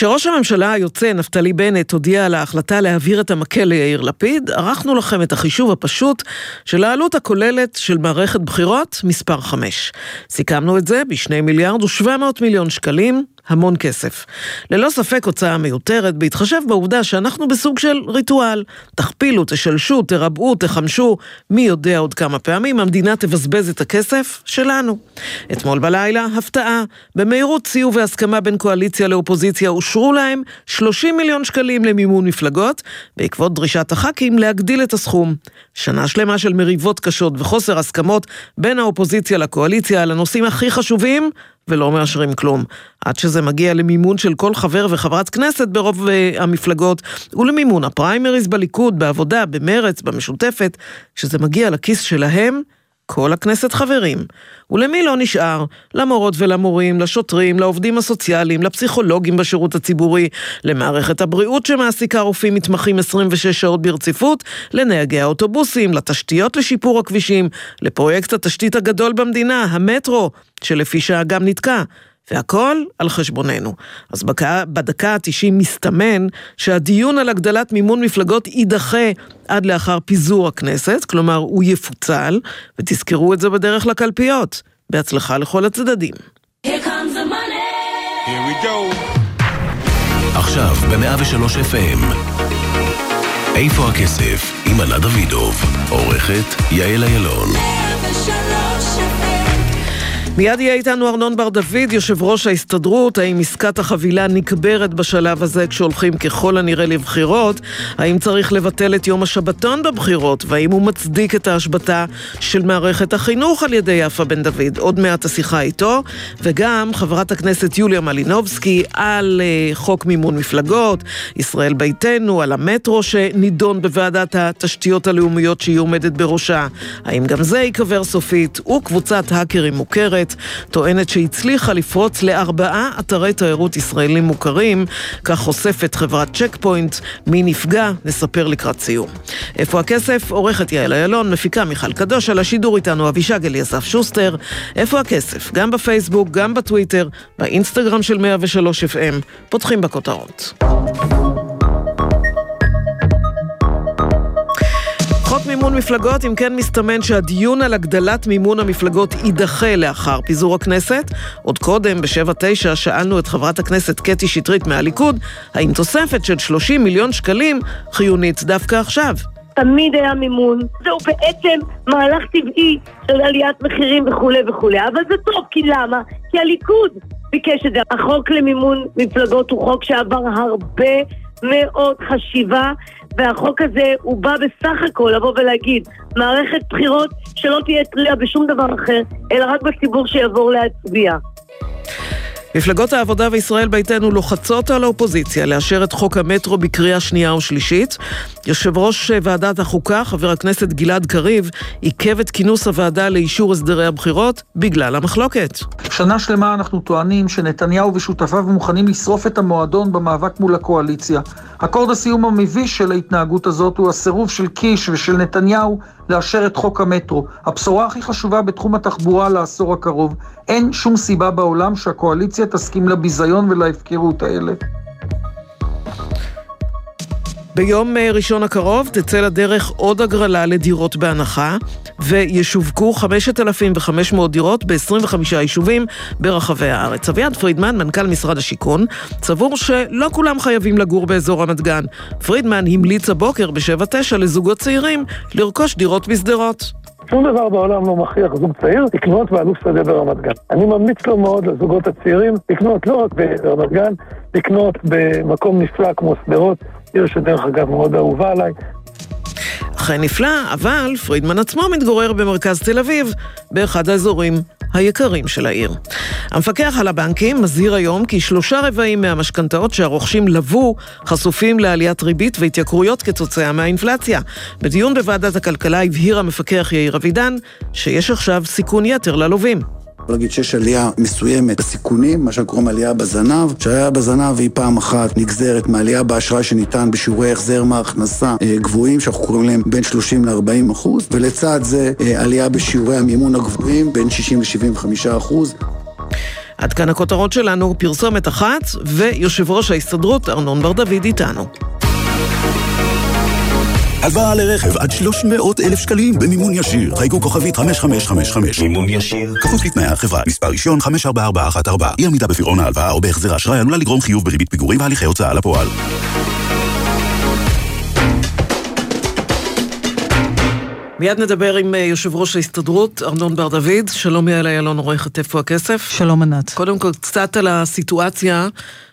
כשראש הממשלה היוצא נפתלי בנט הודיע על ההחלטה להעביר את המקל ליאיר לפיד, ערכנו לכם את החישוב הפשוט של העלות הכוללת של מערכת בחירות מספר 5. סיכמנו את זה ב2,700,000,000 שקלים, המון כסף. ללא ספק הוצאה מיותרת, בהתחשב בעובדה שאנחנו בסוג של ריטואל. תכפילו, תשלשו, תרבעו, תחמשו, מי יודע עוד כמה פעמים המדינה תבזבז את הכסף שלנו. אתמול בלילה, הפתעה, במהירות ציור והסכמה בין קואליציה לאופוזיציה אושרו להם 30 מיליון שקלים למימון מפלגות, בעקבות דרישת הח"כים להגדיל את הסכום. שנה שלמה של מריבות קשות וחוסר הסכמות בין האופוזיציה לקואליציה על הנושאים הכי חשובים, ולא מאשרים כלום. עד שזה מגיע למימון של כל חבר וחברת כנסת ברוב המפלגות, ולמימון הפריימריז בליכוד, בעבודה, במרץ, במשותפת, שזה מגיע לכיס שלהם, כל הכנסת חברים. ולמי לא נשאר? למורות ולמורים, לשוטרים, לעובדים הסוציאליים, לפסיכולוגים בשירות הציבורי, למערכת הבריאות שמעסיקה רופאים מתמחים 26 שעות ברציפות, לנהגי האוטובוסים, לתשתיות לשיפור הכבישים, לפרויקט התשתית הגדול במדינה, המטרו, שלפי שעה גם נתקע. והכל על חשבוננו. אז בדקה ה-90 מסתמן שהדיון על הגדלת מימון מפלגות יידחה עד לאחר פיזור הכנסת, כלומר הוא יפוצל, ותזכרו את זה בדרך לקלפיות. בהצלחה לכל הצדדים. Here comes the money. Here we go. עכשיו ב-103 FM. איפה הכסף? עם ענת דוידוב. עורכת יעל אילון. 103 FM. מיד יהיה איתנו ארנון בר דוד, יושב ראש ההסתדרות. האם עסקת החבילה נקברת בשלב הזה כשהולכים ככל הנראה לבחירות? האם צריך לבטל את יום השבתון בבחירות? והאם הוא מצדיק את ההשבתה של מערכת החינוך על ידי יפה בן דוד? עוד מעט השיחה איתו. וגם חברת הכנסת יוליה מלינובסקי על חוק מימון מפלגות, ישראל ביתנו, על המטרו שנידון בוועדת התשתיות הלאומיות שהיא עומדת בראשה. האם גם זה יקבר סופית? וקבוצת האקרים מוכרת טוענת שהצליחה לפרוץ ל4 אתרי תיירות ישראלים מוכרים, כך חושפת חברת צ'ק פוינט. מי נפגע? נספר לקראת סיום. איפה הכסף? עורכת יעל אילון, מפיקה מיכל קדוש, על השידור איתנו אבישג אליסף שוסטר. איפה הכסף? גם בפייסבוק, גם בטוויטר, באינסטגרם של 103 FM. פותחים בכותרות. חוק מימון מפלגות, אם כן מסתמן שהדיון על הגדלת מימון המפלגות יידחה לאחר פיזור הכנסת. עוד קודם, ב7-9, שאלנו את חברת הכנסת קטי שטרית מהליכוד, האם תוספת של 30 מיליון שקלים חיונית דווקא עכשיו? תמיד היה מימון, זהו בעצם מהלך טבעי של עליית מחירים וכו' וכו', אבל זה טוב, כי למה? כי הליכוד ביקש את זה. החוק למימון מפלגות הוא חוק שעבר הרבה מאוד חשיבה, והחוק הזה הוא בא בסך הכל לבוא ולהגיד מערכת בחירות שלא תהיה תלויה בשום דבר אחר, אלא רק בציבור שיעבור להצביע. מפלגות העבודה וישראל ביתנו לוחצות על האופוזיציה לאשר את חוק המטרו בקריאה שנייה ושלישית. יושב ראש ועדת החוקה, חבר הכנסת גלעד קריב, עיכב את כינוס הוועדה לאישור הסדרי הבחירות בגלל המחלוקת. שנה שלמה אנחנו טוענים שנתניהו ושותפיו מוכנים לשרוף את המועדון במאבק מול הקואליציה. אקורד הסיום המביש של ההתנהגות הזאת הוא הסירוב של קיש ושל נתניהו לאשר את חוק המטרו. הבשורה הכי חשובה בתחום התחבורה לעשור הקרוב. אין שום סיבה בעולם שהקואליציה תסכים לביזיון ולהפקרות האלה. ביום ראשון הקרוב תצא לדרך עוד הגרלה לדירות בהנחה, וישווקו 5,500 דירות ב-25 יישובים ברחבי הארץ. אביעד פרידמן, מנכ"ל משרד השיכון, סבור שלא כולם חייבים לגור באזור רמת גן. פרידמן המליץ הבוקר ב7-9 לזוגות צעירים לרכוש דירות בסדרות. שום דבר בעולם לא מכריח זוג צעיר לקנות באלוף שדה ברמת גן. אני ממליץ לו מאוד לזוגות הצעירים לקנות לא רק ברמת גן, לקנות במקום נפלא כמו סדרות, עיר שדרך אגב מאוד אהובה עליי. אכן נפלא, אבל פרידמן עצמו מתגורר במרכז תל אביב, באחד האזורים היקרים של העיר. המפקח על הבנקים מזהיר היום כי 3/4 מהמשכנתאות שהרוכשים לבו חשופים לעליית ריבית והתייקרויות כתוצאה מהאינפלציה. בדיון בוועדת הכלכלה הבהיר המפקח יאיר אבידן שיש עכשיו סיכון יתר ללווים. להגיד שיש עלייה מסוימת בסיכונים, מה שקוראים עלייה בזנב, שהעלייה בזנב היא פעם אחת נגזרת מעלייה באשראי שניתן בשיעורי החזר מהכנסה גבוהים, שאנחנו קוראים להם בין 30-40%, ולצד זה עלייה בשיעורי המימון הגבוהים בין 60-75%. עד כאן הכותרות שלנו, פרסומת אחת, ויושב ראש ההסתדרות ארנון בר דוד איתנו. הלוואה לרכב עד 300,000 שקלים במימון ישיר. חייגו כוכבית 5555. מימון ישיר. כפוף לתנאי החברה. מספר רישיון 54414. אי עמידה בפירעון ההלוואה או בהחזר האשראי עלולה לגרום חיוב בריבית פיגורים והליכי הוצאה לפועל. מיד נדבר עם יושב ראש ההסתדרות, ארנון בר דוד. שלום יעל איילון, עורכת איפה הכסף? שלום ענת. קודם כל, קצת על הסיטואציה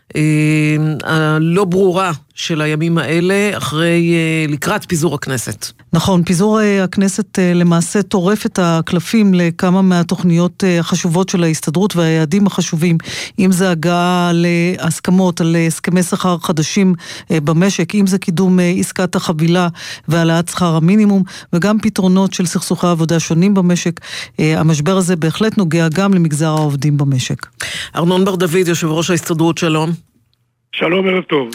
הלא ברורה של הימים האלה, לקראת פיזור הכנסת. נכון, פיזור הכנסת למעשה טורף את הקלפים לכמה מהתוכניות החשובות של ההסתדרות והיעדים החשובים, אם זה הגעה להסכמות על הסכמי שכר חדשים במשק, אם זה קידום עסקת החבילה והעלאת שכר המינימום, וגם פתרונות של סכסוכי עבודה שונים במשק. המשבר הזה בהחלט נוגע גם למגזר העובדים במשק. ארנון בר דוד, יושב ראש ההסתדרות, שלום. שלום, ערב טוב.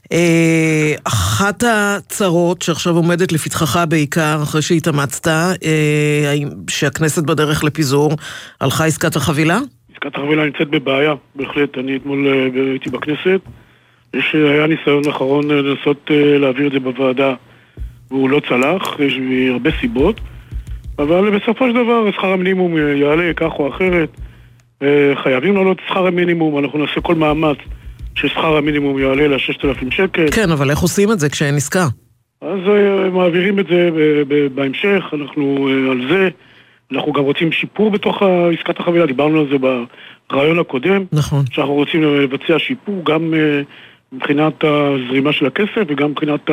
אחת הצרות שעכשיו עומדת לפתחך בעיקר, אחרי שהתאמצת, שהכנסת בדרך לפיזור, הלכה עסקת החבילה? עסקת החבילה נמצאת בבעיה, בהחלט. אני אתמול הייתי בכנסת, היה ניסיון אחרון לנסות להעביר את זה בוועדה, והוא לא צלח, יש הרבה סיבות, אבל בסופו של דבר שכר המינימום יעלה כך או אחרת, חייבים לעלות שכר המינימום, אנחנו נעשה כל מאמץ ששכר המינימום יעלה ל6,000 שקל. כן, אבל איך עושים את זה כשאין עסקה? אז מעבירים את זה בהמשך, אנחנו על זה, אנחנו גם רוצים שיפור בתוך עסקת החבילה, דיברנו על זה ברעיון הקודם, נכון. שאנחנו רוצים לבצע שיפור גם מבחינת הזרימה של הכסף וגם מבחינת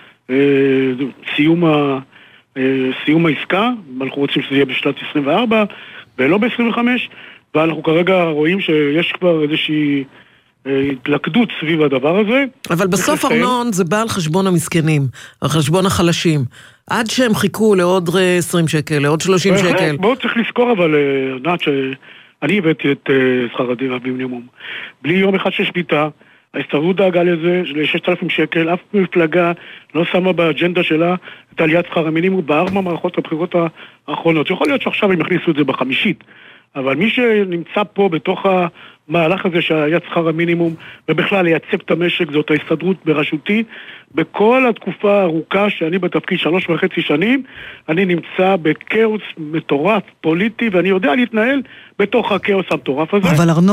סיום העסקה, אנחנו רוצים שזה יהיה בשנת 24 ולא ב-25, ואנחנו כרגע רואים שיש כבר איזושהי התלכדות סביב הדבר הזה. אבל בסוף ארנון זה בא על חשבון המסכנים, על חשבון החלשים. עד שהם חיכו לעוד 20 שקל, לעוד 30 שקל. בואו צריך לזכור אבל, ענת, שאני הבאתי את שכר הדירה במינימום. בלי יום אחד של שביתה, ההסתדרות דאגה לזה, ל6,000 שקל, אף מפלגה לא שמה באג'נדה שלה את עליית שכר המינימום בארבע מערכות הבחירות האחרונות. יכול להיות שעכשיו הם הכניסו את זה בחמישית. אבל מי שנמצא פה בתוך המהלך הזה שהיה שכר המינימום ובכלל לייצב את המשק, זאת ההסתדרות בראשותי. בכל התקופה הארוכה שאני בתפקיד 3.5 שנים, אני נמצא בקאוס מטורף פוליטי, ואני יודע להתנהל בתוך הקאוס המטורף הזה.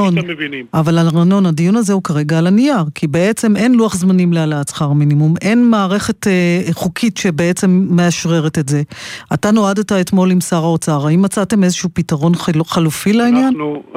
אבל ארנון, הדיון הזה הוא כרגע על הנייר, כי בעצם אין לוח זמנים להעלאת שכר המינימום, אין מערכת חוקית שבעצם מאשררת את זה. אתה נועדת אתמול עם שר האוצר, האם מצאתם איזשהו פתרון חלופי לעניין?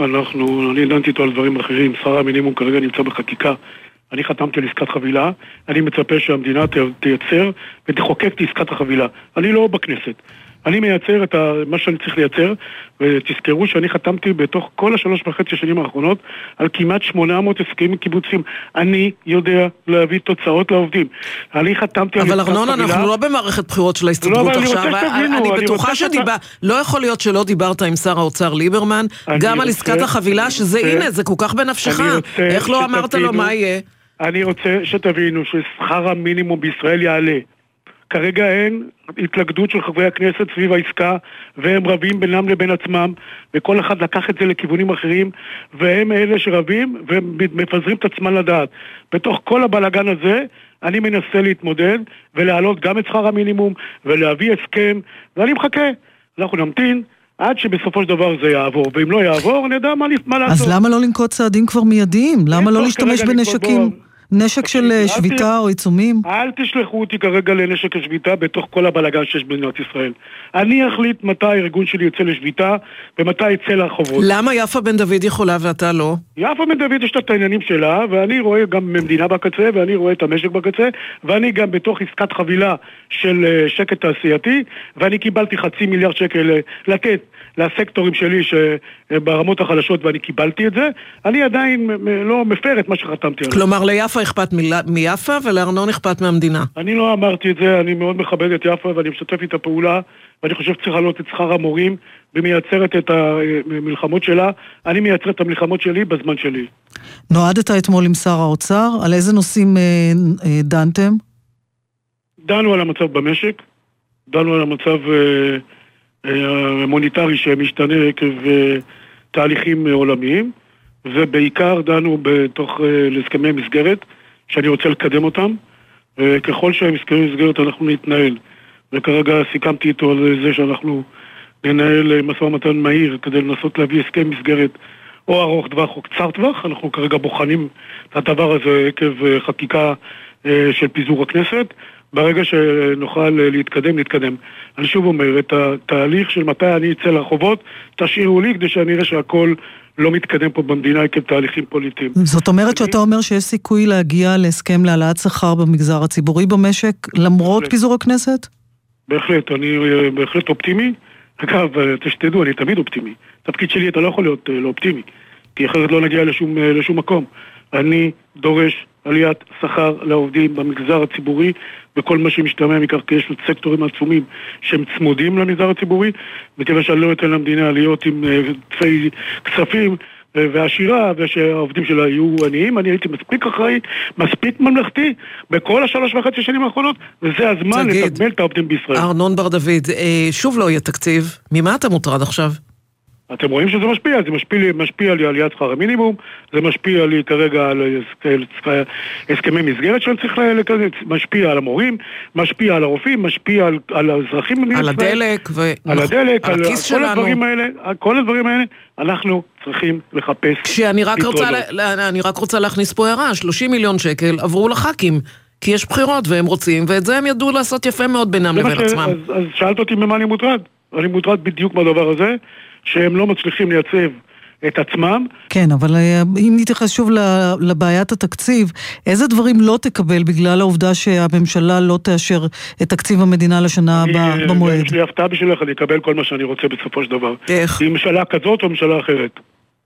אני דנתי איתו על דברים אחרים, שכר המינימום כרגע נמצא בחקיקה, אני חתמתי על עסקת חבילה, אני מצפה שהמדינה תייצר ותחוקק את עסקת החבילה. אני לא בכנסת. אני מייצר את מה שאני צריך לייצר, ותזכרו שאני חתמתי בתוך כל 3.5 שנים האחרונות על כמעט 800 הסכמים קיבוציים. אני יודע להביא תוצאות לעובדים. אני חתמתי על עסקת חבילה. אבל ארנון, אנחנו לא במערכת בחירות של ההסתדרות עכשיו. אני בטוחה לא יכול להיות שלא דיברת עם שר האוצר ליברמן, גם על עסקת החבילה, שזה הנה, זה כל כך בנפשך. איך לא אמרת לו מה יהיה? אני רוצה שתבינו ששכר המינימום בישראל יעלה. כרגע אין התלכדות של חברי הכנסת סביב העסקה, והם רבים בינם לבין עצמם, וכל אחד לקח את זה לכיוונים אחרים, והם אלה שרבים ומפזרים את עצמם לדעת. בתוך כל הבלגן הזה, אני מנסה להתמודד ולהעלות גם את שכר המינימום, ולהביא הסכם, ואני מחכה. אנחנו נמתין עד שבסופו של דבר זה יעבור, ואם לא יעבור, נדע מה לעשות. אז למה לא לנקוט צעדים כבר מיידיים? למה לא להשתמש בנשקים? נשק של שביתה או עיצומים? אל תשלחו אותי כרגע לנשק השביתה בתוך כל הבלגן שיש במדינת ישראל. אני אחליט מתי הארגון שלי יוצא לשביתה ומתי יצא לרחובות. למה יפה בן דוד יכולה ואתה לא? יפה בן דוד יש את העניינים שלה, ואני רואה גם מדינה בקצה, ואני רואה את המשק בקצה, ואני גם בתוך עסקת חבילה של שקט תעשייתי, ואני קיבלתי 500 מיליארד שקל לתת לסקטורים שלי שברמות החלשות, ואני קיבלתי את זה. אני עדיין לא מפר את מה שחתמתי עליו. כלומר, ליפה אכפת מיפה ולארנון אכפת מהמדינה. אני לא אמרתי את זה, אני מאוד מכבד את יפה ואני משתף איתה פעולה, ואני חושב שצריך לעלות את שכר המורים, ומייצרת את המלחמות שלה. אני מייצר את המלחמות שלי בזמן שלי. נועדת אתמול עם שר האוצר, על איזה נושאים דנתם? דנו על המצב במשק, דנו על המצב המוניטרי שמשתנה עקב תהליכים עולמיים, ובעיקר דנו בתוך להסכמי מסגרת, שאני רוצה לקדם אותם, וככל שהמסגרי מסגרת אנחנו נתנהל. וכרגע סיכמתי איתו על זה שאנחנו ננהל משא ומתן מהיר כדי לנסות להביא הסכם מסגרת או ארוך טווח או קצר טווח. אנחנו כרגע בוחנים את הדבר הזה עקב חקיקה של פיזור הכנסת. ברגע שנוכל להתקדם, נתקדם. אני שוב אומר, את התהליך של מתי אני אצא לרחובות, תשאירו לי כדי שאני אראה שהכל לא מתקדם פה במדינה עקב תהליכים פוליטיים. זאת אומרת שאתה אומר שיש סיכוי להגיע להסכם להעלאת שכר במגזר הציבורי במשק, למרות פיזור הכנסת? בהחלט, אני בהחלט אופטימי. אגב, תשתדעו, אני תמיד אופטימי. תפקיד שלי אתה לא יכול להיות לא אופטימי, כי אחרת לא נגיע לשום מקום. אני דורש עליית שכר לעובדים במגזר הציבורי, וכל מה שמשתמע מכך, כי יש סקטורים עצומים שהם צמודים למגזר הציבורי, וכיוון שאני לא אתן למדינה להיות עם תפי כספים ועשירה, ושהעובדים שלה יהיו עניים, אני הייתי מספיק אחראי, מספיק ממלכתי, בכל 3.5 שנים האחרונות, וזה הזמן לתגמל את העובדים בישראל. ארנון בר דוד, שוב לא יהיה תקציב, ממה אתה מוטרד עכשיו? אתם רואים שזה משפיע, זה משפיע לי על עליית שכר המינימום, זה משפיע לי כרגע על הסכמי מסגרת שאני צריך לקדם, משפיע על המורים, משפיע על הרופאים, משפיע על האזרחים, על הדלק, על הדלק, על הכיס שלנו. כל הדברים האלה, אנחנו צריכים לחפש. אני רק רוצה להכניס פה הערה, 30 מיליון שקל עברו לח"כים, כי יש בחירות והם רוצים, ואת זה הם ידעו לעשות יפה מאוד בינם לבין עצמם. אז שאלת אותי ממה אני מוטרד. אני מוטרד בדיוק מהדבר הזה, שהם לא מצליחים לייצב את עצמם. כן, אבל אם נתייחס שוב לבעיית התקציב, איזה דברים לא תקבל בגלל העובדה שהממשלה לא תאשר את תקציב המדינה לשנה הבאה במועד? יש לי הפתעה בשבילך, אני אקבל כל מה שאני רוצה בסופו של דבר. איך? היא ממשלה כזאת או ממשלה אחרת.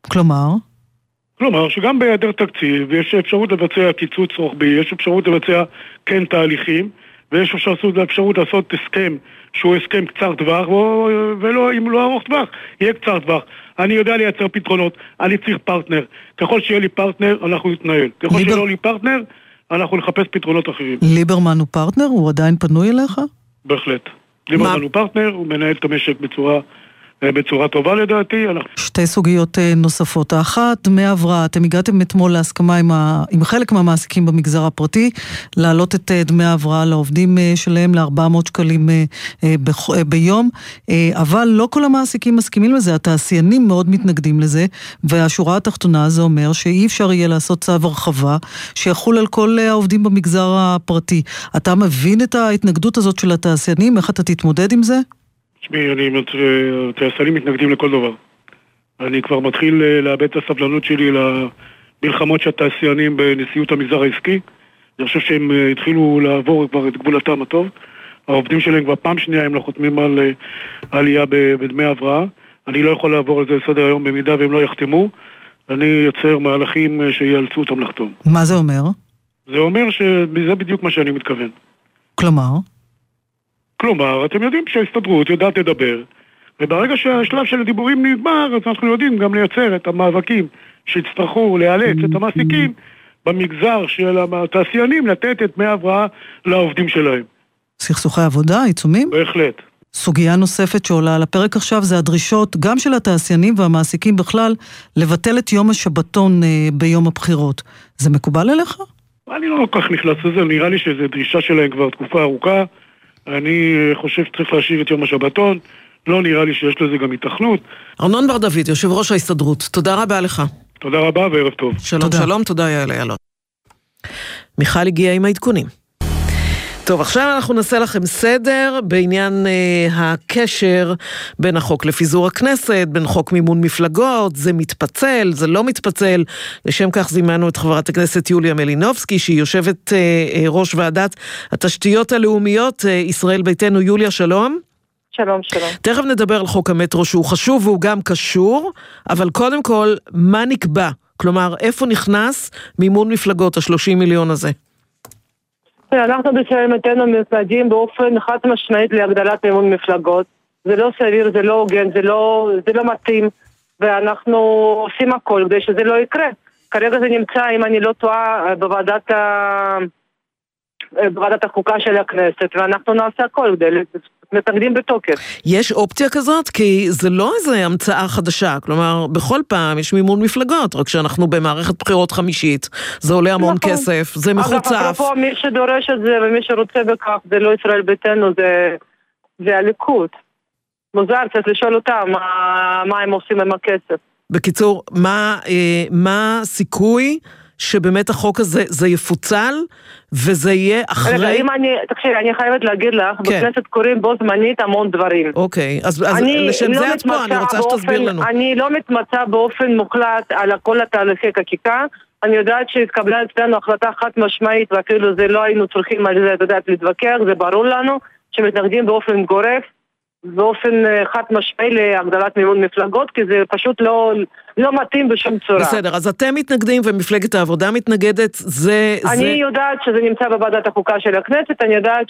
כלומר, שגם בהיעדר תקציב יש אפשרות לבצע קיצוץ רוחבי, יש אפשרות לבצע כן תהליכים, ויש אפשרות לעשות הסכם שהוא הסכם קצר טווח, ולא, אם לא ארוך טווח, יהיה קצר טווח. אני יודע לייצר פתרונות, אני צריך פרטנר. ככל שיהיה לי פרטנר, אנחנו נתנהל. ככל שלא לי פרטנר, אנחנו נחפש פתרונות אחרים. ליברמן הוא פרטנר? הוא עדיין פנוי אליך? בהחלט. ליברמן הוא פרטנר, הוא מנהל את המשק בצורה טובה לדעתי. שתי סוגיות נוספות. האחת, דמי הבראה. אתם הגעתם אתמול להסכמה עם חלק מהמעסיקים במגזר הפרטי, להעלות את דמי הבראה לעובדים שלהם ל-400 שקלים ביום, אבל לא כל המעסיקים מסכימים לזה, התעשיינים מאוד מתנגדים לזה, והשורה התחתונה זה אומר שאי אפשר יהיה לעשות צו הרחבה, שיחול על כל העובדים במגזר הפרטי. אתה מבין את ההתנגדות הזאת של התעשיינים? איך אתה תתמודד עם זה? התעשיינים מתנגדים לכל דבר. אני כבר מתחיל לאבד את הסבלנות שלי למלחמות של התעשיינים בנשיאות המגזר העסקי. אני חושב שהם התחילו לעבור כבר את גבולתם הטוב. העובדים שלהם כבר פעם שנייה הם לא חותמים על עלייה בדמי הבראה. אני לא יכול לעבור על זה לסדר היום במידה והם לא יחתמו. אני יוצר מהלכים שיאלצו אותם לחתום. מה זה אומר? זה אומר שזה בדיוק מה שאני מתכוון. כלומר, אתם יודעים שההסתדרות יודעת לדבר, וברגע שהשלב של הדיבורים נגמר, אז אנחנו יודעים גם לייצר את המאבקים שיצטרכו להיאלץ את המעסיקים במגזר של התעשיינים לתת את דמי הבראה לעובדים שלהם. סכסוכי עבודה, עיצומים? בהחלט. סוגיה נוספת שעולה על הפרק עכשיו זה הדרישות גם של התעשיינים והמעסיקים בכלל לבטל את יום השבתון ביום הבחירות. זה מקובל אליך? אני לא כל כך נכנס לזה, נראה לי שזו דרישה שלהם כבר תקופה ארוכה. אני חושב שצריך להשאיר את יום השבתון, לא נראה לי שיש לזה גם התכנות. ארנון בר דוד, יושב ראש ההסתדרות, תודה רבה לך. תודה רבה וערב טוב. שלום, שלום, תודה יעל איילון. מיכל הגיע עם העדכונים. טוב, עכשיו אנחנו נעשה לכם סדר בעניין הקשר בין החוק לפיזור הכנסת, בין חוק מימון מפלגות, זה מתפצל, זה לא מתפצל. לשם כך זימנו את חברת הכנסת יוליה מלינובסקי, שהיא יושבת ראש ועדת התשתיות הלאומיות, ישראל ביתנו. יוליה, שלום. שלום, שלום. תכף נדבר על חוק המטרו שהוא חשוב והוא גם קשור, אבל קודם כל, מה נקבע? כלומר, איפה נכנס מימון מפלגות, ה-30 מיליון הזה? אנחנו בישראל ביתנו מתנגדים באופן חד משמעית להגדלת מימון מפלגות. זה לא סביר, זה לא הוגן, זה לא מתאים, ואנחנו עושים הכל כדי שזה לא יקרה. כרגע זה נמצא, אם אני לא טועה, בוועדת החוקה של הכנסת, ואנחנו נעשה הכל מתנגדים בתוקף. יש אופציה כזאת? כי זה לא איזו המצאה חדשה, כלומר, בכל פעם יש מימון מפלגות, רק שאנחנו במערכת בחירות חמישית, זה עולה המון כסף, זה מחוצף. אגב, אפרופו, מי שדורש את זה ומי שרוצה בכך, זה לא ישראל ביתנו, זה הליכוד. מוזר, צריך לשאול אותם מה הם עושים עם הכסף. בקיצור, מה הסיכוי שבאמת החוק הזה זה יפוצל, וזה יהיה אחרי... רגע, תקשיבי, אני חייבת להגיד לך, בכנסת קוראים בו זמנית המון דברים. אוקיי, אז לשם זה את פה, אני רוצה שתסביר לנו. אני לא מתמצא באופן מוחלט על כל התהליכי חקיקה, אני יודעת שהתקבלה אצלנו החלטה חד משמעית, ואפילו זה לא היינו צריכים על זה, את יודעת, להתווכח, זה ברור לנו, שמתנגדים באופן גורף, באופן חד משמעי להגדלת מימון מפלגות, כי זה פשוט לא מתאים בשום צורה. בסדר, אז אתם מתנגדים ומפלגת העבודה מתנגדת, אני יודעת שזה נמצא בוועדת החוקה של הכנסת, אני יודעת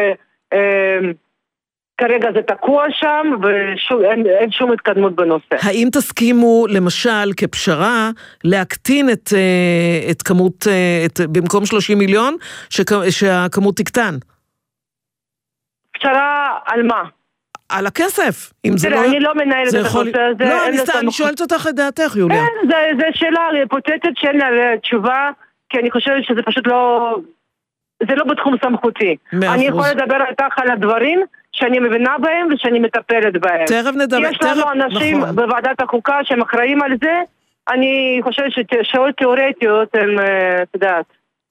שכרגע זה תקוע שם, ואין שום התקדמות בנושא. האם תסכימו, למשל, כפשרה, להקטין את כמות, במקום 30 מיליון, שהכמות תקטן? פשרה על מה? על הכסף. אני לא מנהלת את הנושא הזה. לא, אני שואלת אותך את דעתך, יוליה. כן, זה שאלה היפותטית שאין לה תשובה, כי אני חושבת שזה פשוט לא... זה לא בתחום סמכותי. אני יכולה לדבר איתך על הדברים שאני מבינה בהם ושאני מטפלת בהם. תכף נדבר. יש לנו אנשים בוועדת החוקה שהם אחראים על זה, אני חושבת ששאלות תיאורטיות הן, את יודעת,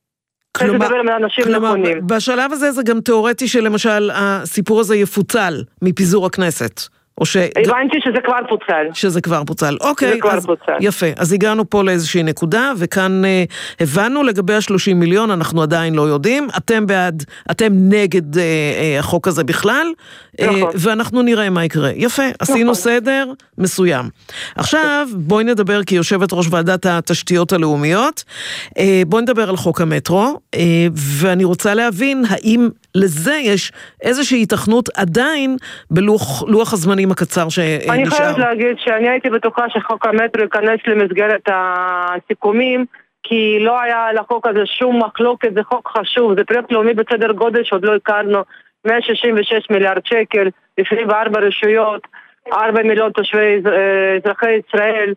כלומר, בשלב הזה זה גם תיאורטי שלמשל הסיפור הזה יפוצל מפיזור הכנסת. הבנתי שזה כבר פוצל. שזה כבר פוצל. אוקיי, יפה. אז הגענו פה לאיזושהי נקודה, וכאן הבנו לגבי ה-30 מיליון, אנחנו עדיין לא יודעים. אתם נגד החוק הזה בכלל, ואנחנו נראה מה יקרה. יפה, עשינו סדר מסוים. עכשיו, בואי נדבר, כי יושבת ראש ועדת התשתיות הלאומיות, בואי נדבר על חוק המטרו, ואני רוצה להבין האם לזה יש איזושהי התכנות עדיין בלוח הזמנים הקצר שנשאר. אני חייבת להגיד שאני הייתי בטוחה שחוק המטרו ייכנס למסגרת הסיכומים, כי לא היה לחוק הזה שום מחלוקת, זה חוק חשוב, זה פרויקט לאומי בסדר גודל שעוד לא הכרנו, 166 מיליארד שקל, 24 רשויות, 4 מיליון תושבי אזרחי ישראל,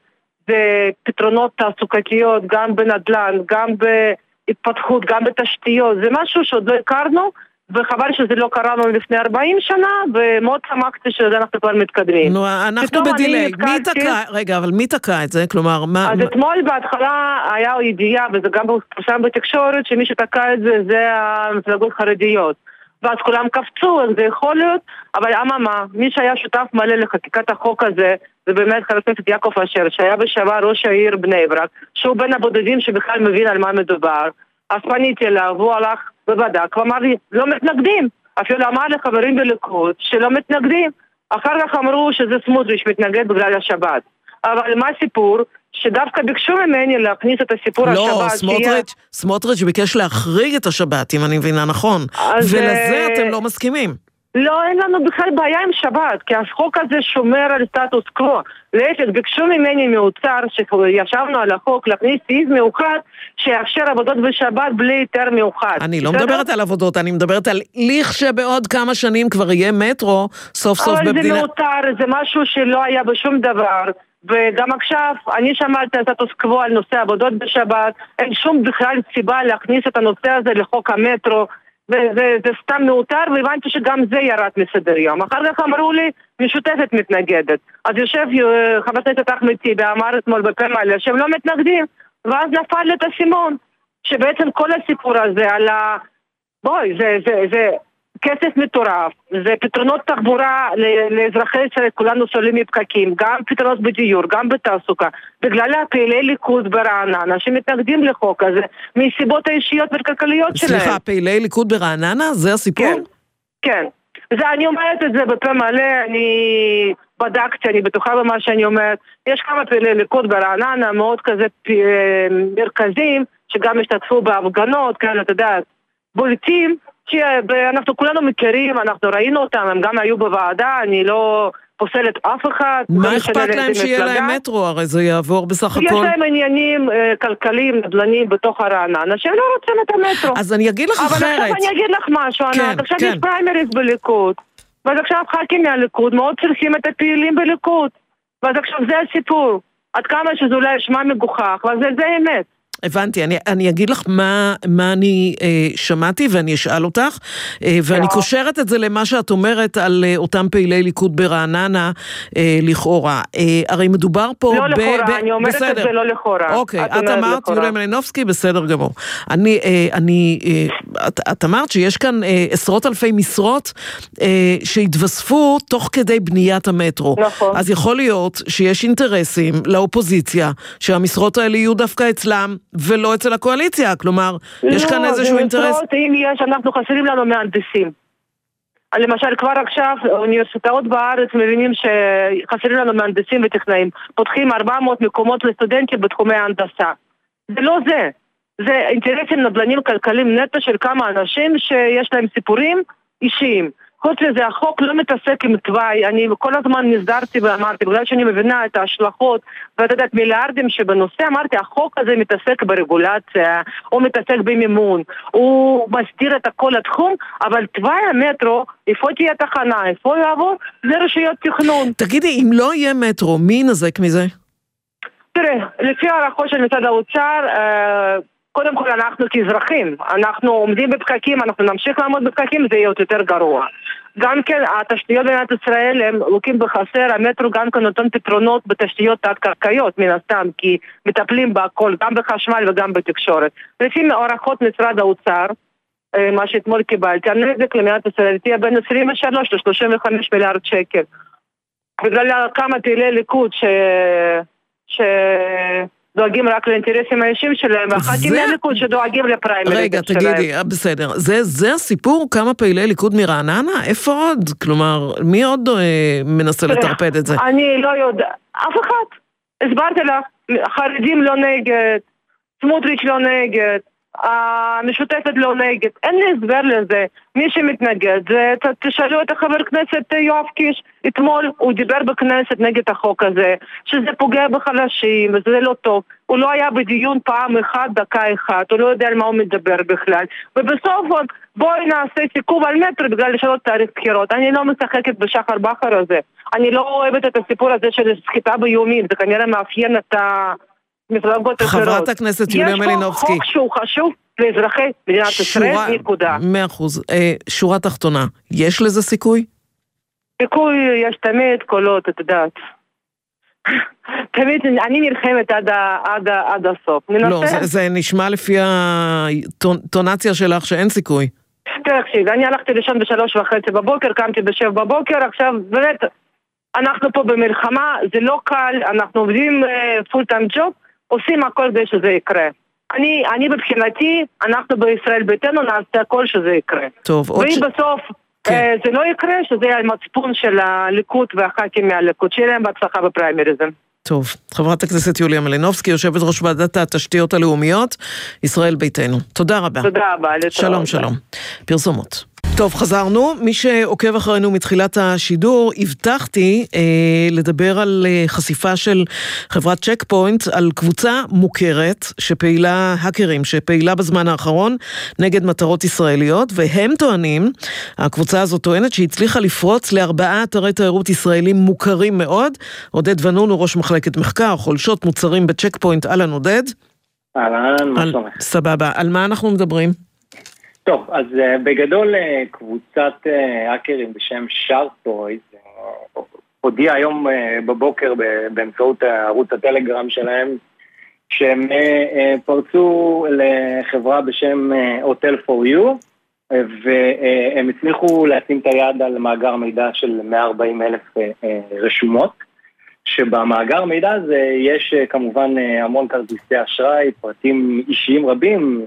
זה פתרונות תעסוקתיות, גם בנדל"ן, גם בהתפתחות, גם בתשתיות, זה משהו שעוד לא הכרנו, וחבל שזה לא קרה לנו לפני 40 שנה, ומאוד שמחתי שזה אנחנו כבר מתקדמים. נו, אנחנו בדילי. מי תקע, רגע, אבל מי תקע את זה? כלומר, מה... אז אתמול בהתחלה היה ידיעה, וזה גם פורסם בתקשורת, שמי שתקע את זה המפלגות חרדיות. ואז כולם קפצו, אז זה יכול להיות, אבל אממה, מי שהיה שותף מלא לחקיקת החוק הזה, זה באמת חבר הכנסת יעקב אשר, שהיה בשעבר ראש העיר בני ברק, שהוא בין הבודדים שבכלל מבין על מה מדובר. אז פניתי אליו, והוא הלך בבדק, ואמר לי, לא מתנגדים. אפילו אמר לחברים בליכוד שלא מתנגדים. אחר כך אמרו שזה סמוטריץ' מתנגד בגלל השבת. אבל מה הסיפור? שדווקא ביקשו ממני להכניס את הסיפור השבת. לא, סמוטריץ' ביקש להחריג את השבת, אם אני מבינה נכון. ולזה אתם לא מסכימים. לא, אין לנו בכלל בעיה עם שבת, כי החוק הזה שומר על סטטוס קוו. להפך, ביקשו ממני מאוצר, שישבנו על החוק, להכניס סעיף מיוחד, שיאפשר עבודות בשבת בלי היתר מיוחד. אני לא מדברת על עבודות, אני מדברת על שבעוד כמה שנים כבר יהיה מטרו, סוף סוף במדינה. אבל זה מאותר, זה משהו שלא היה בשום דבר. וגם עכשיו, אני שמעתי על סטטוס קוו על נושא עבודות בשבת, אין שום בכלל סיבה להכניס את הנושא הזה לחוק המטרו, וזה סתם מאותר, והבנתי שגם זה ירד מסדר יום. אחר כך אמרו לי, משותפת מתנגדת. אז יושב חבר הכנסת אחמד טיבי, אמר אתמול בפה מלא, שהם לא מתנגדים, ואז נפל לי את הסימון, שבעצם כל הסיפור הזה על בואי, זה כסף מטורף, זה פתרונות תחבורה לאזרחי ישראל, כולנו סולים מפקקים, גם פתרונות בדיור, גם בתעסוקה, בגלל הפעילי ליכוד ברעננה, שמתנגדים לחוק הזה, מסיבות האישיות והכלכליות שלהם. סליחה, פעילי ליכוד ברעננה? זה הסיפור? כן, כן. אני אומרת את זה בפה מלא, אני בדקתי, אני בטוחה במה שאני אומרת, יש כמה פעילי ליכוד ברעננה, מאוד כזה מרכזים, שגם השתתפו בהפגנות, כאלה, אתה יודעת, בולטים, שאנחנו כולנו מכירים, אנחנו ראינו אותם, הם גם היו בוועדה, אני לא פוסלת אף אחד. מה אכפת להם שיהיה להם מטרו? הרי זה יעבור בסך הכל. יש להם עניינים כלכליים, נדל"ניים בתוך הרעננה, שהם לא רוצים את המטרו. אז אני אגיד לך אחרת. אבל עכשיו אני אגיד לך משהו, ענת, עכשיו יש פריימריז בליכוד. ואז עכשיו ח"כים מהליכוד מאוד צריכים את הפעילים בליכוד. ואז עכשיו זה הסיפור. עד כמה שזה אולי ישמע מגוחך, אבל זה אמת. הבנתי, אני אגיד לך מה אני שמעתי ואני אשאל אותך, ואני קושרת את זה למה שאת אומרת על אותם פעילי ליכוד ברעננה לכאורה. הרי מדובר פה... לא לכאורה, אני אומרת את זה לא לכאורה. אוקיי, את אמרת יוליה מלינובסקי, בסדר גמור. את אמרת שיש כאן עשרות אלפי משרות שהתווספו תוך כדי בניית המטרו. נכון. אז יכול להיות שיש אינטרסים לאופוזיציה שהמשרות האלה יהיו דווקא אצלם, ולא אצל הקואליציה, כלומר, יש כאן איזשהו אינטרס... אם יש, אנחנו חסרים לנו מהנדסים. למשל, כבר עכשיו, אוניברסיטאות בארץ מבינים שחסרים לנו מהנדסים וטכנאים. פותחים 400 מקומות לסטודנטים בתחומי ההנדסה. זה לא זה. זה אינטרסים נדל"נים כלכליים נטו של כמה אנשים שיש להם סיפורים אישיים. חוץ לזה, החוק לא מתעסק עם תוואי, אני כל הזמן נזדרתי ואמרתי, בגלל שאני מבינה את ההשלכות, ואת יודעת, מיליארדים שבנושא, אמרתי, החוק הזה מתעסק ברגולציה, הוא מתעסק במימון, הוא מסתיר את כל התחום, אבל תוואי המטרו, איפה תהיה תחנה, איפה הוא יעבור, זה רשויות תכנון. תגידי, אם לא יהיה מטרו, מי נזק מזה? תראה, לפי הערכות של משרד האוצר, קודם כל אנחנו כאזרחים, אנחנו עומדים בפקקים, אנחנו נמשיך לעמוד בפקקים, זה יהיה יותר גרוע. גם כן, התשתיות במדינת ישראל הם לוקים בחסר, המטרו גם כן נותן פתרונות בתשתיות תת-קרקעיות מן הסתם, כי מטפלים בהכל, גם בחשמל וגם בתקשורת. לפי הערכות משרד האוצר, מה שאתמול קיבלתי, הנזק למדינת ישראל תהיה בין 23 ל-35 מיליארד שקל. בגלל כמה פעילי ליכוד דואגים רק לאינטרסים האישיים שלהם, ואחדים מהליכוד שדואגים לפריימריזם שלהם. רגע, תגידי, בסדר. זה הסיפור? כמה פעילי ליכוד מרעננה? איפה עוד? כלומר, מי עוד מנסה לטרפד את זה? אני לא יודע. אף אחד. הסברתי לך, חרדים לא נגד, סמוטריץ' לא נגד, המשותפת לא נגד. אין לי הסבר לזה. מי שמתנגד, תשאלו את החבר כנסת יואב קיש. אתמול הוא דיבר בכנסת נגד החוק הזה, שזה פוגע בחלשים, וזה לא טוב. הוא לא היה בדיון פעם אחת, דקה אחת, הוא לא יודע על מה הוא מדבר בכלל. ובסוף בואי נעשה סיכום על מטרו בגלל לשנות תאריך בחירות. אני לא משחקת בשחר בחר הזה. אני לא אוהבת את הסיפור הזה של סחיטה באיומים, זה כנראה מאפיין את המפלגות אחרות. חברת הכנסת יוליה מלינובסקי. יש פה חוק שהוא חשוב לאזרחי מדינת ישראל, נקודה. 100%. שורה תחתונה, יש לזה סיכוי? סיכוי יש תמיד קולות, את יודעת. תמיד אני נלחמת עד הסוף. לא, זה נשמע לפי הטונציה שלך שאין סיכוי. תקשיב, אני הלכתי לישון ב3:30 בבוקר, קמתי ב7 בבוקר, עכשיו באמת, אנחנו פה במלחמה, זה לא קל, אנחנו עובדים פול טיים ג'וב, עושים הכל כדי שזה יקרה. אני בבחינתי, אנחנו בישראל ביתנו נעשה הכל שזה יקרה. טוב, ואם בסוף זה לא יקרה, שזה יהיה המצפון של הליכוד והח"כים מהליכוד, שיהיה להם בהצלחה בפריימריזם. טוב, חברת הכנסת יוליה מלינובסקי, יושבת ראש ועדת התשתיות הלאומיות, ישראל ביתנו. תודה רבה. תודה רבה. שלום, שלום. פרסומות. טוב, חזרנו. מי שעוקב אחרינו מתחילת השידור, הבטחתי לדבר על חשיפה של חברת צ'ק פוינט, על קבוצה מוכרת שפעילה, הקרים, שפעילה בזמן האחרון נגד מטרות ישראליות, והם טוענים, הקבוצה הזאת טוענת שהצליחה לפרוץ ל4 אתרי תיירות ישראלים מוכרים מאוד. עודד ונון הוא ראש מחלקת מחקר, חולשות מוצרים בצ'ק פוינט. אהלן עודד. אהלן, סבבה. על מה אנחנו מדברים? טוב, אז בגדול קבוצת האקרים בשם שרטויז הודיעה היום בבוקר באמצעות ערוץ הטלגרם שלהם שהם פרצו לחברה בשם Hotel for You והם הצליחו לשים את היד על מאגר מידע של 140,000 רשומות, שבמאגר מידע הזה יש כמובן המון כרטיסי אשראי, פרטים אישיים רבים,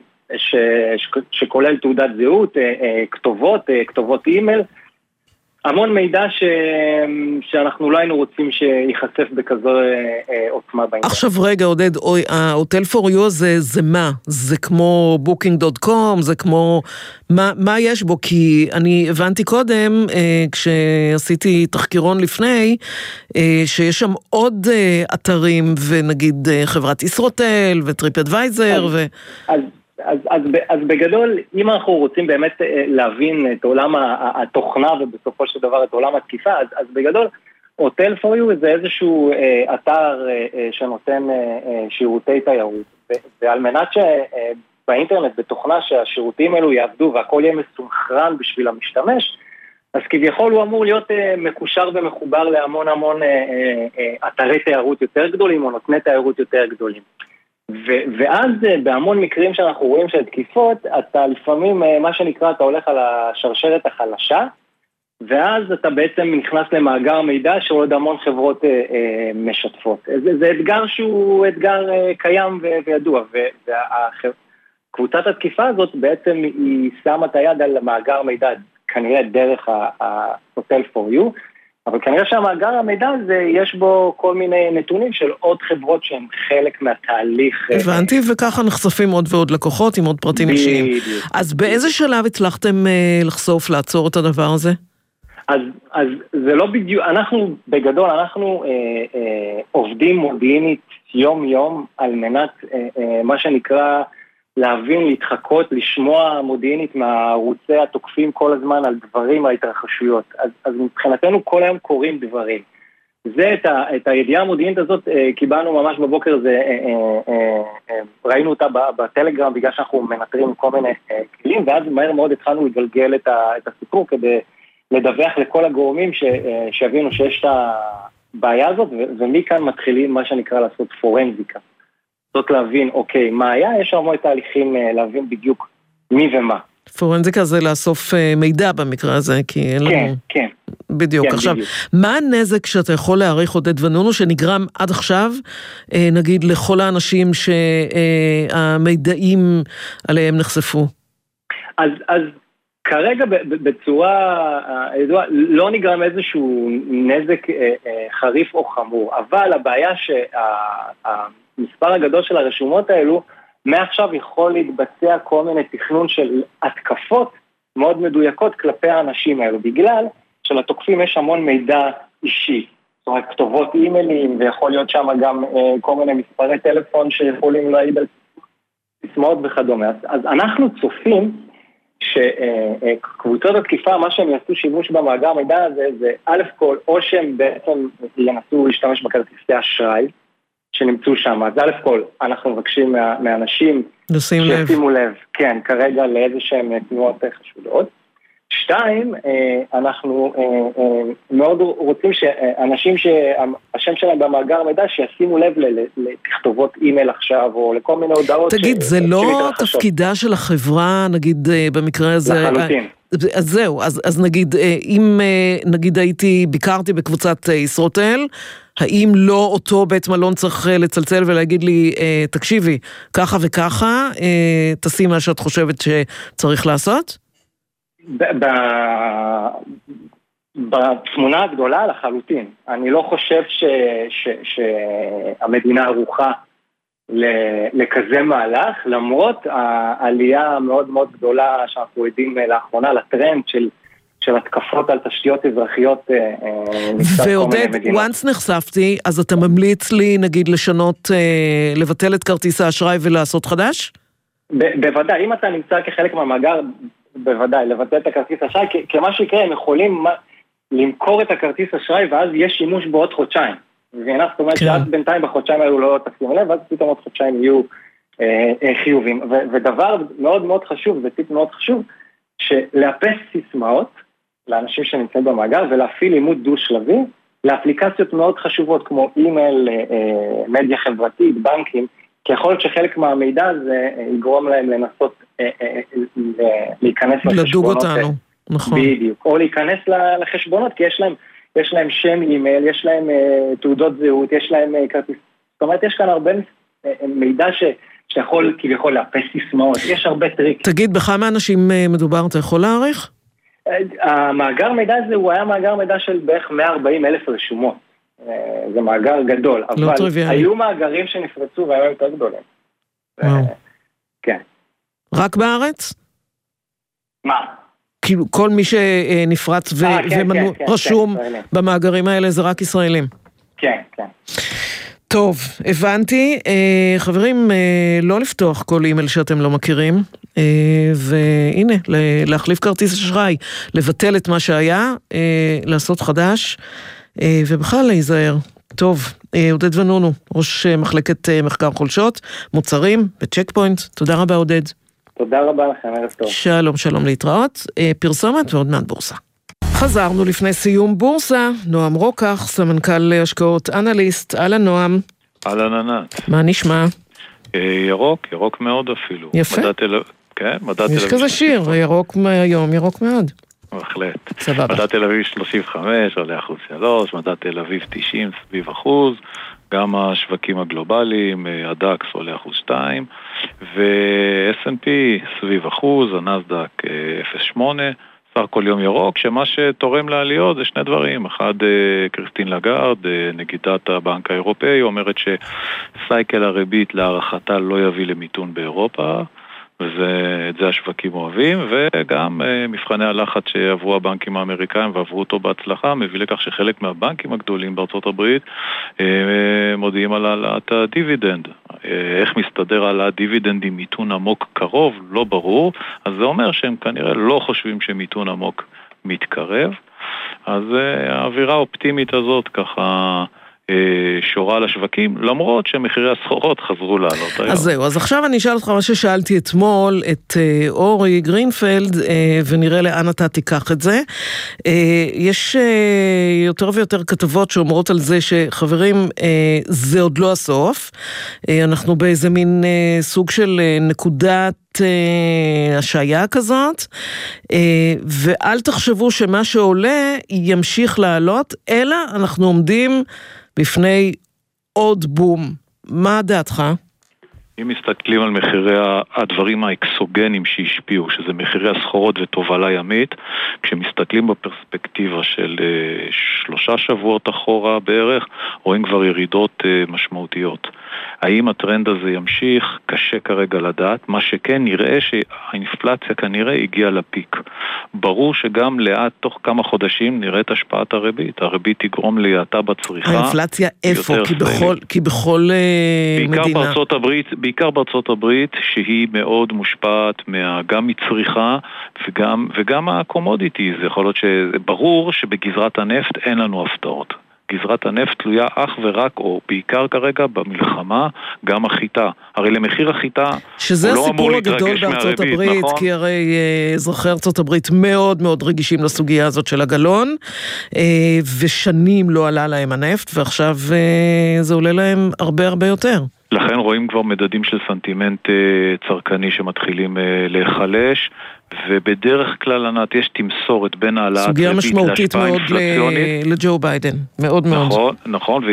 שכולל תעודת זהות, כתובות אימייל, המון מידע שאנחנו לא היינו רוצים שיחשף בכזו עוצמה בעניין. עכשיו רגע עודד, ההוטל פור יו זה מה? זה כמו booking.com, זה כמו, מה יש בו? כי אני הבנתי קודם, כשעשיתי תחקירון לפני, שיש שם עוד אתרים, ונגיד חברת ישרוטל, וטריפ אדוויזר, אז בגדול, אם אנחנו רוצים באמת להבין את עולם התוכנה ובסופו של דבר את עולם התקיפה, אז בגדול, Hotel for You זה איזשהו אתר שנותן שירותי תיירות, ועל מנת שבאינטרנט, בתוכנה שהשירותים האלו יעבדו והכל יהיה מסונכרן בשביל המשתמש, אז כביכול הוא אמור להיות מקושר ומחובר להמון אתרי תיירות יותר גדולים או נותני תיירות יותר גדולים. ואז בהמון מקרים שאנחנו רואים של תקיפות, אתה לפעמים, מה שנקרא, אתה הולך על השרשרת החלשה, ואז אתה בעצם נכנס למאגר מידע שעוד המון חברות משתפות. זה אתגר שהוא אתגר קיים וידוע, וקבוצת התקיפה הזאת בעצם היא שמה את היד על מאגר מידע, כנראה דרך ה-Hotel for You, אבל כנראה שהמאגר המידע הזה, יש בו כל מיני נתונים של עוד חברות שהן חלק מהתהליך. הבנתי, וככה נחשפים עוד ועוד לקוחות עם עוד פרטים אישיים. אז באיזה שלב הצלחתם לחשוף, לעצור את הדבר הזה? אז זה לא בדיוק, אנחנו בגדול, אנחנו עובדים מודיעינית יום-יום על מנת, מה שנקרא, להבין, להתחקות, לשמוע מודיעינית מהערוצי התוקפים כל הזמן על דברים, ההתרחשויות. אז מבחינתנו כל היום קוראים דברים. זה את הידיעה המודיעינית הזאת קיבלנו ממש בבוקר, ראינו אותה בטלגרם בגלל שאנחנו מנטרים כל מיני כלים, ואז מהר מאוד התחלנו לגלגל את הסיפור כדי לדווח לכל הגורמים שיבינו שיש את הבעיה הזאת, ומכאן מתחילים מה שנקרא לעשות פורנזיקה. זאת להבין, אוקיי, מה היה? יש הרבה תהליכים להבין בדיוק מי ומה. פורנזיקה זה לאסוף מידע במקרה הזה, כי אין לנו... כן. בדיוק. עכשיו, מה הנזק שאתה יכול להעריך, עודד ונונו, שנגרם עד עכשיו, נגיד, לכל האנשים שהמידעים עליהם נחשפו? אז כרגע בצורה ידועה, לא נגרם איזשהו נזק חריף או חמור, אבל הבעיה המספר הגדול של הרשומות האלו, מעכשיו יכול להתבצע כל מיני תכנון של התקפות מאוד מדויקות כלפי האנשים האלו, בגלל שלתוקפים יש המון מידע אישי, זאת אומרת כתובות אימיילים, ויכול להיות שם גם כל מיני מספרי טלפון שיכולים להעיד על סיסמאות וכדומה. אז אנחנו צופים שקבוצות התקיפה, מה שהם יעשו שימוש במאגר מידע הזה, זה א' כל, או שהם בעצם ינסו להשתמש בכרטיסי אשראי, שנמצאו שם. אז א' כל, אנחנו מבקשים מאנשים שישימו לב, כן, כרגע לאיזה שהם תנועות חשודות. 2, אנחנו מאוד רוצים שאנשים שהשם שלהם במאגר מידע, שישימו לב לכתובות אימייל עכשיו, או לכל מיני הודעות. תגיד, זה לא תפקידה של החברה, נגיד במקרה הזה... לחלוטין. אז זהו, אז נגיד, אם נגיד ביקרתי בקבוצת ישרוטל, האם לא אותו בית מלון צריך לצלצל ולהגיד לי, תקשיבי, ככה וככה, תשים מה שאת חושבת שצריך לעשות? בתמונה הגדולה לחלוטין. אני לא חושב שהמדינה ערוכה לכזה מהלך, למרות העלייה המאוד מאוד גדולה שאנחנו עדים לאחרונה לטרנד של התקפות על תשתיות אזרחיות. ועודד, once נחשפתי, אז אתה ממליץ לי נגיד לשנות, לבטל את כרטיס האשראי ולעשות חדש? בוודאי, אם אתה נמצא כחלק מהמאגר, בוודאי, לבטל את הכרטיס אשראי, כי מה שיקרה, הם יכולים למכור את הכרטיס אשראי, ואז יש שימוש בעוד חודשיים. זאת אומרת שעד בינתיים בחודשיים האלו לא תשימו לב, ואז פתאום עוד חודשיים יהיו חיובים. ודבר מאוד מאוד חשוב, זה טיפ מאוד חשוב, שלאפס סיסמאות לאנשים שנמצאים במאגר, ולהפעיל לימוד דו-שלבי, לאפליקציות מאוד חשובות, כמו אימייל, מדיה חברתית, בנקים, כי יכול להיות שחלק מהמידע הזה יגרום להם לנסות להיכנס לחשבונות. לדוג אותנו, נכון. בדיוק, או להיכנס לחשבונות, כי יש להם שם אימייל, יש להם תעודות זהות, יש להם כרטיס. זאת אומרת, יש כאן הרבה מידע שיכול כביכול לאפס סיסמאות, יש הרבה טריקים. תגיד, בכמה אנשים מדובר, אתה יכול להעריך? המאגר מידע הזה הוא היה מאגר מידע של בערך 140,000 רשומות. זה מאגר גדול, אבל היו מאגרים שנפרצו והיו יותר גדולים. כן. רק בארץ? מה? כאילו כל מי שנפרץ ורשום במאגרים האלה זה רק ישראלים. כן, כן. טוב, הבנתי. חברים, לא לפתוח כל אימייל שאתם לא מכירים, והנה, להחליף כרטיס אשראי, לבטל את מה שהיה, לעשות חדש, ובכלל להיזהר. טוב, עודד ונונו, ראש מחלקת מחקר חולשות, מוצרים בצ'ק פוינט. תודה רבה, עודד. תודה רבה לכם, ערב טוב. שלום, שלום, להתראות. פרסומת ועוד מעט בורסה. חזרנו לפני סיום בורסה, נועם רוקח, סמנכ"ל השקעות אנליסט. אהלן נועם. אהלן ענת. מה נשמע? ירוק מאוד אפילו. יפה. כן, מדד תל אביב. יש כזה שיר, ירוק מהיום, ירוק מאוד. בהחלט. סבבה. מדד תל אביב 35, עולה 1.3%, מדד תל אביב 90, סביב 1%, גם השווקים הגלובליים, הדקס עולה 1.2%, ו-S&P סביב 1%, הנסדק 0.8%, סך כל יום ירוק, שמה שתורם לעליות זה שני דברים. אחד, קריסטין לגארד, נגידת הבנק האירופאי, אומרת שסייקל הריבית להערכתה לא יביא למיתון באירופה, ואת זה השווקים אוהבים, וגם מבחני הלחץ שעברו הבנקים האמריקאים ועברו אותו בהצלחה, מביא לכך שחלק מהבנקים הגדולים בארצות הברית מודיעים על העלאת הדיבידנד. איך מסתדר העלאת דיבידנד עם מיתון עמוק קרוב? לא ברור. אז זה אומר שהם כנראה לא חושבים שמיתון עמוק מתקרב. אז האווירה האופטימית הזאת ככה שורה על השווקים, למרות שמחירי הסחורות חזרו לעלות היום. אז זהו, אז עכשיו אני אשאל אותך מה ששאלתי אתמול את אורי גרינפלד, ונראה לאן אתה תיקח את זה. יש יותר ויותר כתבות שאומרות על זה שחברים, זה עוד לא הסוף. אנחנו באיזה מין סוג של נקודת השעיה כזאת, ואל תחשבו שמה שעולה ימשיך לעלות, אלא אנחנו עומדים בפני עוד בום. מה דעתך? אם מסתכלים על מחירי הדברים האקסוגנים שהשפיעו, שזה מחירי הסחורות ותובלה ימית, כשמסתכלים בפרספקטיבה של 3 שבועות אחורה בערך, רואים כבר ירידות משמעותיות. האם הטרנד הזה ימשיך? קשה כרגע לדעת. מה שכן נראה שהאינפלציה כנראה הגיעה לפיק. ברור שגם לאט תוך כמה חודשים נראה את השפעת הריבית. הריבית תגרום להאטה בצריכה. האינפלציה איפה? כי בכל מדינה. בעיקר בארצות הברית, שהיא מאוד מושפעת גם מצריכה וגם הקומודיטיז. זה יכול להיות שברור שבגזרת הנפט אין לנו הפתעות. גזרת הנפט תלויה אך ורק, או בעיקר כרגע, במלחמה, גם החיטה. הרי למחיר החיטה, שזה הסיפור הגדול בארצות הברית, נכון? כי הרי אזרחי ארצות הברית מאוד מאוד רגישים לסוגיה הזאת של הגלון, ושנים לא עלה להם הנפט, ועכשיו זה עולה להם הרבה הרבה יותר. לכן רואים כבר מדדים של סנטימנט צרכני שמתחילים להיחלש, ובדרך כלל ענת יש תמסורת בין העלאת ריבית להשפעה אינפלציונית. סוגיה משמעותית מאוד לג'ו ביידן, מאוד מאוד. נכון,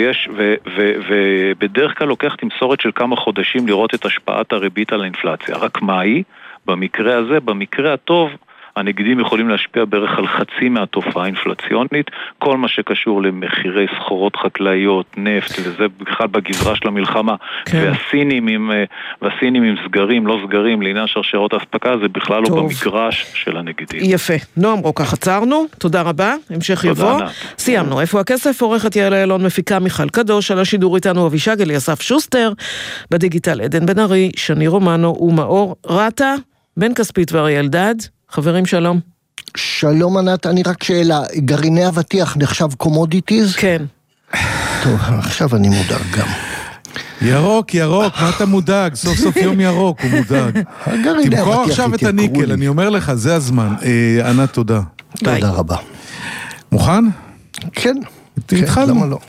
ובדרך כלל לוקח תמסורת של כמה חודשים לראות את השפעת הריבית על האינפלציה. רק מה היא? במקרה הזה, במקרה הטוב, הנגדים יכולים להשפיע בערך על חצי מהתופעה האינפלציונית, כל מה שקשור למחירי סחורות חקלאיות, נפט, וזה בכלל בגזרה של המלחמה, כן. והסינים עם סגרים, לא סגרים, לעניין שרשרות האספקה, זה בכלל לא במגרש של הנגדים. יפה. נועם רוקח, עצרנו, תודה רבה, המשך יבוא. סיימנו. איפה הכסף? עורכת יעל אילון, מפיקה מיכל קדוש, על השידור איתנו אבישג אליסף שוסטר, בדיגיטל עדן בן ארי, שני רומנו ומאור רטה, בן כספית ואריאל דד. חברים, שלום. שלום ענת, אני רק שאלה, גרעיני אבטיח נחשב קומודיטיז? כן. טוב, עכשיו אני מודאג גם. ירוק, מה אתה מודאג? סוף סוף יום ירוק, הוא מודאג. תמכור עכשיו את הניקל, אני אומר לך, זה הזמן. ענת, תודה. תודה רבה. מוכן? כן. התחלנו. למה לא?